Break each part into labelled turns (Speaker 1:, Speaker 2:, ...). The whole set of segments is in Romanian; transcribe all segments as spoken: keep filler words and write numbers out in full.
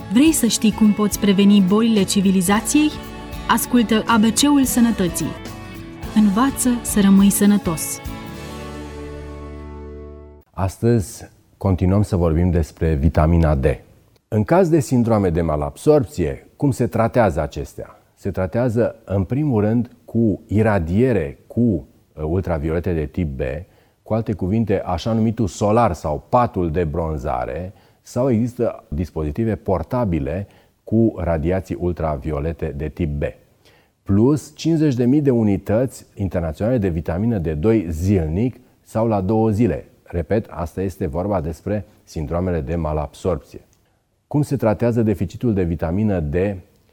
Speaker 1: Vrei să știi cum poți preveni bolile civilizației? Ascultă A B C-ul Sănătății. Învață să rămâi sănătos.
Speaker 2: Astăzi continuăm să vorbim despre vitamina D. În caz de sindrome de malabsorpție, cum se tratează acestea? Se tratează în primul rând cu iradiere cu ultraviolete de tip B, cu alte cuvinte, așa numitul solar sau patul de bronzare, sau există dispozitive portabile cu radiații ultraviolete de tip B. Plus cincizeci de mii de unități internaționale de vitamină D doi zilnic sau la două zile. Repet, asta este vorba despre sindromele de malabsorpție. Cum se tratează deficitul de vitamină D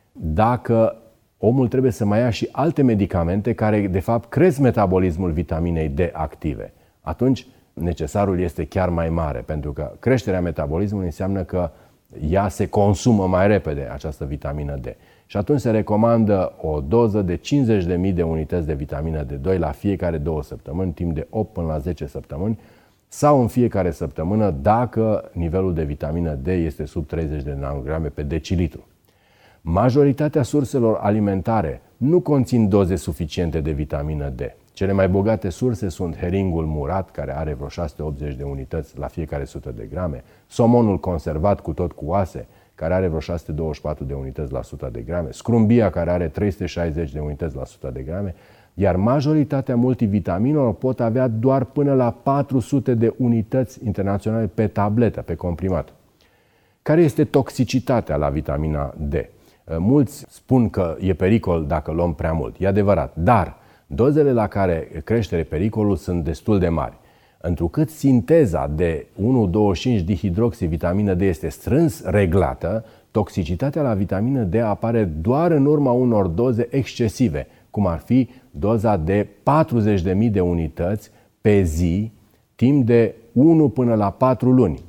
Speaker 2: dacă omul trebuie să mai ia și alte medicamente care, de fapt, cresc metabolismul vitaminei D active? Atunci, necesarul este chiar mai mare, pentru că creșterea metabolismului înseamnă că ea se consumă mai repede, această vitamină D. Și atunci se recomandă o doză de cincizeci de mii de unități de vitamină D doi la fiecare două săptămâni, timp de opt până la zece săptămâni, sau în fiecare săptămână dacă nivelul de vitamină D este sub treizeci de nanograme pe decilitru. Majoritatea surselor alimentare nu conțin doze suficiente de vitamină D. Cele mai bogate surse sunt heringul murat, care are vreo șase sute optzeci de unități la fiecare o sută de grame, somonul conservat cu tot cu oase, care are vreo șase sute douăzeci și patru de unități la o sută de grame, scrumbia, care are trei sute șaizeci de unități la o sută de grame, iar majoritatea multivitaminelor pot avea doar până la patru sute de unități internaționale pe tabletă, pe comprimat. Care este toxicitatea la vitamina D? Mulți spun că e pericol dacă luăm prea mult. E adevărat, dar dozele la care crește pericolul sunt destul de mari. Întrucât sinteza de unu douăzeci și cinci dihidroxivitamină D este strâns reglată, toxicitatea la vitamină D apare doar în urma unor doze excesive, cum ar fi doza de patruzeci de mii de unități pe zi, timp de unu până la patru luni.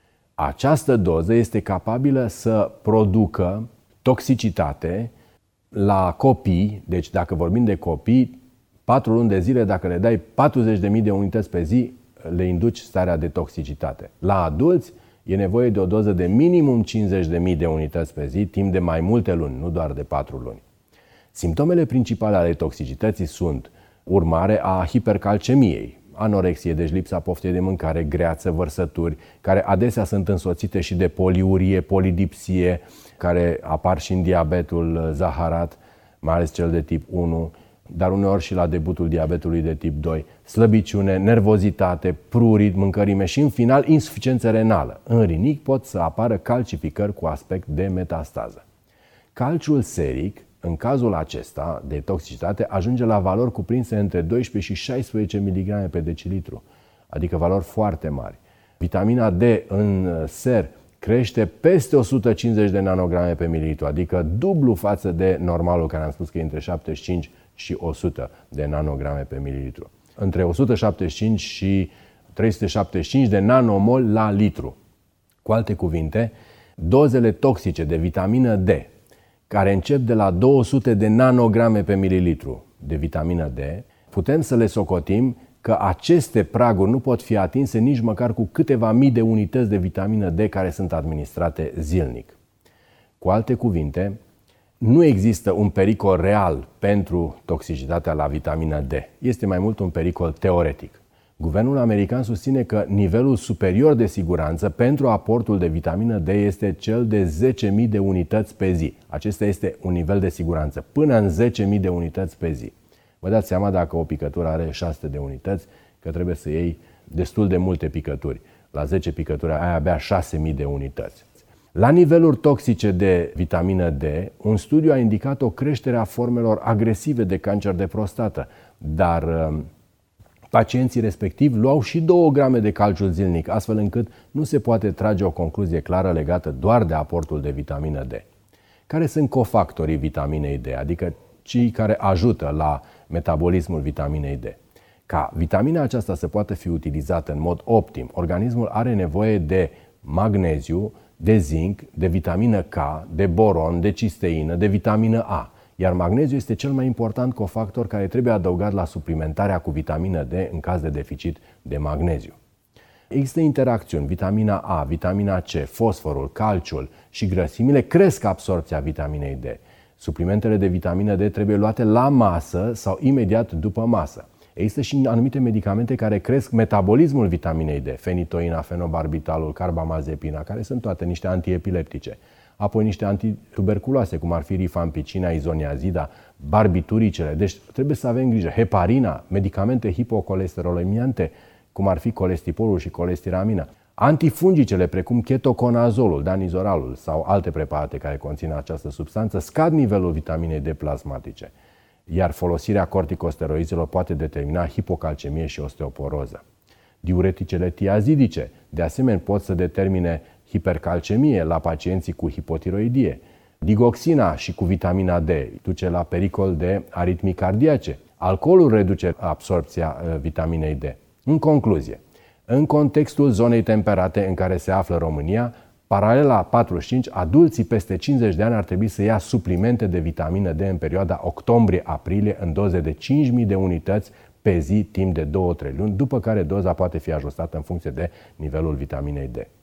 Speaker 2: Această doză este capabilă să producă toxicitate la copii, deci dacă vorbim de copii, patru luni de zile, dacă le dai patruzeci de mii de unități pe zi, le induci starea de toxicitate. La adulți e nevoie de o doză de minimum cincizeci de mii de unități pe zi, timp de mai multe luni, nu doar de patru luni. Simptomele principale ale toxicității sunt urmare a hipercalcemiei, anorexie, deci lipsa poftei de mâncare, greață, vărsături, care adesea sunt însoțite și de poliurie, polidipsie, care apar și în diabetul zaharat, mai ales cel de tip unu, dar uneori și la debutul diabetului de tip doi, slăbiciune, nervozitate, prurit, mâncărime și, în final, insuficiență renală. În rinic pot să apară calcificări cu aspect de metastază. Calciul seric, în cazul acesta de toxicitate, ajunge la valori cuprinse între doisprezece și șaisprezece miligrame pe decilitru, adică valori foarte mari. Vitamina D în ser crește peste o sută cincizeci de nanograme pe mililitru, adică dublu față de normalul, care am spus că e între șaptezeci și cinci și o sută de nanograme pe mililitru. Între o sută șaptezeci și cinci și trei sute șaptezeci și cinci de nanomol la litru. Cu alte cuvinte, dozele toxice de vitamină D, care încep de la două sute de nanograme pe mililitru de vitamină D, putem să le socotim că aceste praguri nu pot fi atinse nici măcar cu câteva mii de unități de vitamină D care sunt administrate zilnic. Cu alte cuvinte, nu există un pericol real pentru toxicitatea la vitamină D. Este mai mult un pericol teoretic. Guvernul american susține că nivelul superior de siguranță pentru aportul de vitamină D este cel de zece mii de unități pe zi. Acesta este un nivel de siguranță, până în zece mii de unități pe zi. Vă dați seama, dacă o picătură are șase sute de unități, că trebuie să iei destul de multe picături. La zece picături ai abia șase mii de unități. La niveluri toxice de vitamină D, un studiu a indicat o creștere a formelor agresive de cancer de prostată, dar pacienții respectivi luau și două grame de calciu zilnic, astfel încât nu se poate trage o concluzie clară legată doar de aportul de vitamină D. Care sunt cofactorii vitaminei D, adică cei care ajută la metabolismul vitaminei D? Ca vitamina aceasta să poată fi utilizată în mod optim, organismul are nevoie de magneziu, de zinc, de vitamină K, de boron, de cisteină, de vitamină A. Iar magneziul este cel mai important cofactor care trebuie adăugat la suplimentarea cu vitamină D în caz de deficit de magneziu. Există interacțiuni, vitamina A, vitamina C, fosforul, calciul și grăsimile cresc absorbția vitaminei D. Suplimentele de vitamină D trebuie luate la masă sau imediat după masă. Există și anumite medicamente care cresc metabolismul vitaminei D, fenitoina, fenobarbitalul, carbamazepina, care sunt toate niște antiepileptice. Apoi niște antituberculoase, cum ar fi rifampicina, izoniazida, barbituricele. Deci trebuie să avem grijă. Heparina, medicamente hipocolesterolemiante, cum ar fi colestipolul și colestiramina. Antifungicele, precum ketoconazolul, danizoralul sau alte preparate care conțin această substanță, scad nivelul vitaminei D plasmatice. Iar folosirea corticosteroizelor poate determina hipocalcemie și osteoporoză. Diureticele tiazidice, de asemenea, pot să determine hipercalcemie la pacienții cu hipotiroidie. Digoxina și cu vitamina D duce la pericol de aritmii cardiace. Alcoolul reduce absorbția vitaminei D. În concluzie, în contextul zonei temperate în care se află România, paralel la patruzeci și cinci, adulții peste cincizeci de ani ar trebui să ia suplimente de vitamină D în perioada octombrie-aprilie în doze de cinci mii de unități pe zi timp de două trei luni, după care doza poate fi ajustată în funcție de nivelul vitaminei D.